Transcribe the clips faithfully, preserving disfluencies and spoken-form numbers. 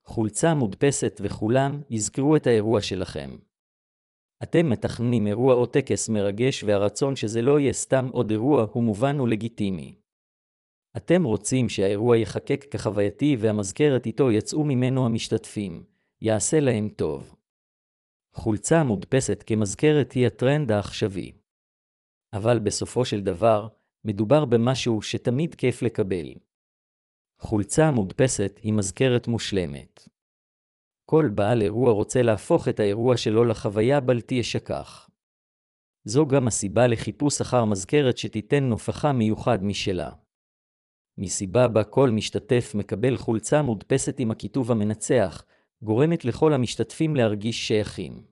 חולצה מודפסת וכולם יזכרו את האירוע שלכם. אתם מתכננים אירוע או טקס מרגש והרצון שזה לא יהיה סתם עוד אירוע הוא מובן ולגיטימי. אתם רוצים שהאירוע יחקק כחווייתי והמזכרת איתו יצאו ממנו המשתתפים, יעשה להם טוב. חולצה מודפסת כמזכרת היא הטרנד העכשווי. אבל בסופו של דבר, מדובר במשהו שתמיד כיף לקבל. חולצה מודפסת היא מזכרת מושלמת. כל בעל אירוע רוצה להפוך את האירוע שלו לחוויה בלתי ישכח. זו גם הסיבה לחיפוש אחר מזכרת שתיתן נופחה מיוחד משלה. מסיבה בה כל משתתף מקבל חולצה מודפסת עם הכיתוב המנצח, גורמת לכל המשתתפים להרגיש שייכים.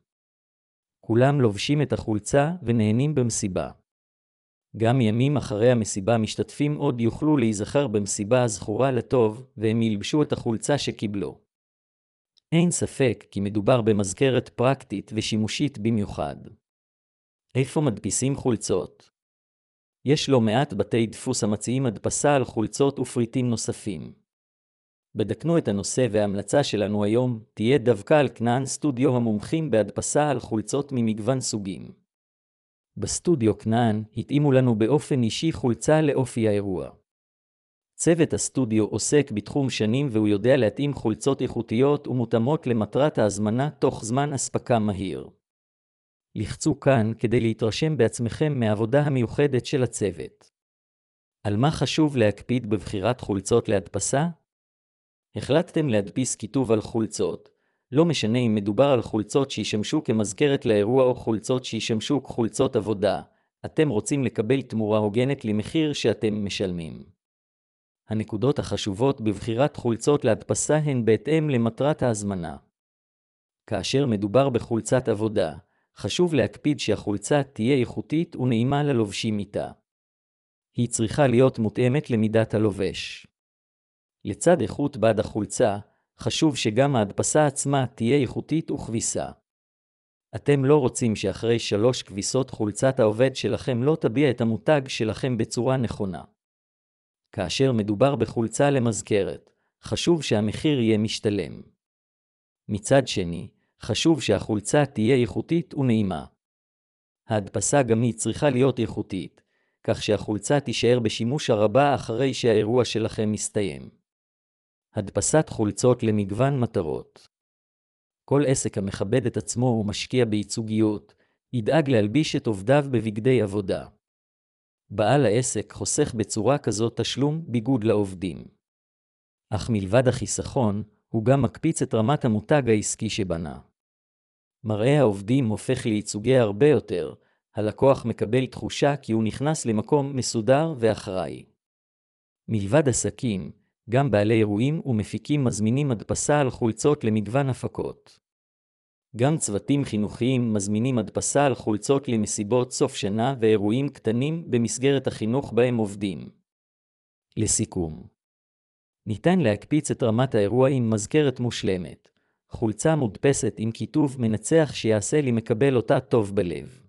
כולם לובשים את החולצה ונהנים במסיבה. גם ימים אחרי המסיבה המשתתפים עוד יוכלו להיזכר במסיבה הזכורה לטוב, והם ילבשו את החולצה שקיבלו. אין ספק כי מדובר במזכרת פרקטית ושימושית במיוחד. איפה מדפיסים חולצות? יש לא מעט בתי דפוס המציעים הדפסה על חולצות ופריטים נוספים. בדקנו את הנושא וההמלצה שלנו היום תהיה דווקא על כנען סטודיו המומחים בהדפסה על חולצות ממגוון סוגים. בסטודיו כנען התאימו לנו באופן אישי חולצה לאופי האירוע. צוות הסטודיו עוסק בתחום שנים והוא יודע להתאים חולצות איכותיות ומותאמות למטרת ההזמנה תוך זמן אספקה מהיר. לחצו כאן כדי להתרשם בעצמכם מהעבודה המיוחדת של הצוות. על מה חשוב להקפיד בבחירת חולצות להדפסה? החלטתם להדפיס כיתוב על חולצות, לא משנה אם מדובר על חולצות שישמשו כמזכרת לאירוע או חולצות שישמשו כחולצות עבודה, אתם רוצים לקבל תמורה הוגנת למחיר שאתם משלמים. הנקודות החשובות בבחירת חולצות להדפסה הן בהתאם למטרת ההזמנה. כאשר מדובר בחולצת עבודה, חשוב להקפיד שהחולצה תהיה איכותית ונעימה ללובשים איתה. היא צריכה להיות מותאמת למידת הלובש. לצד איכות בד החולצה, חשוב שגם ההדפסה עצמה תהיה איכותית וכביסה. אתם לא רוצים שאחרי שלוש כביסות חולצת העובד שלכם לא תביע את המותג שלכם בצורה נכונה. כאשר מדובר בחולצה למזכרת, חשוב שהמחיר יהיה משתלם. מצד שני, חשוב שהחולצה תהיה איכותית ונעימה. ההדפסה גם היא צריכה להיות איכותית, כך שהחולצה תישאר בשימוש הרבה אחרי שהאירוע שלכם מסתיים. הדפסת חולצות למגוון מטרות. כל עסק המכבד את עצמו ומשקיע בייצוגיות, ידאג להלביש את עובדיו בבגדי עבודה. בעל העסק חוסך בצורה כזאת תשלום ביגוד לעובדים. אך מלבד החיסכון, הוא גם מקפיץ את רמת המותג העסקי שבנה. מראה העובדים הופך לייצוגי הרבה יותר, הלקוח מקבל תחושה כי הוא נכנס למקום מסודר ואחראי. מלבד עסקים, גם בעלי אירועים ומפיקים מזמינים הדפסה על חולצות למגוון הפקות. גם צוותים חינוכיים מזמינים הדפסה על חולצות למסיבות סוף שנה ואירועים קטנים במסגרת החינוך בהם עובדים. לסיכום, ניתן להקפיץ את רמת האירוע עם מזכרת מושלמת, חולצה מודפסת עם כיתוב מנצח שיעשה לי מקבל אותה טוב בלב.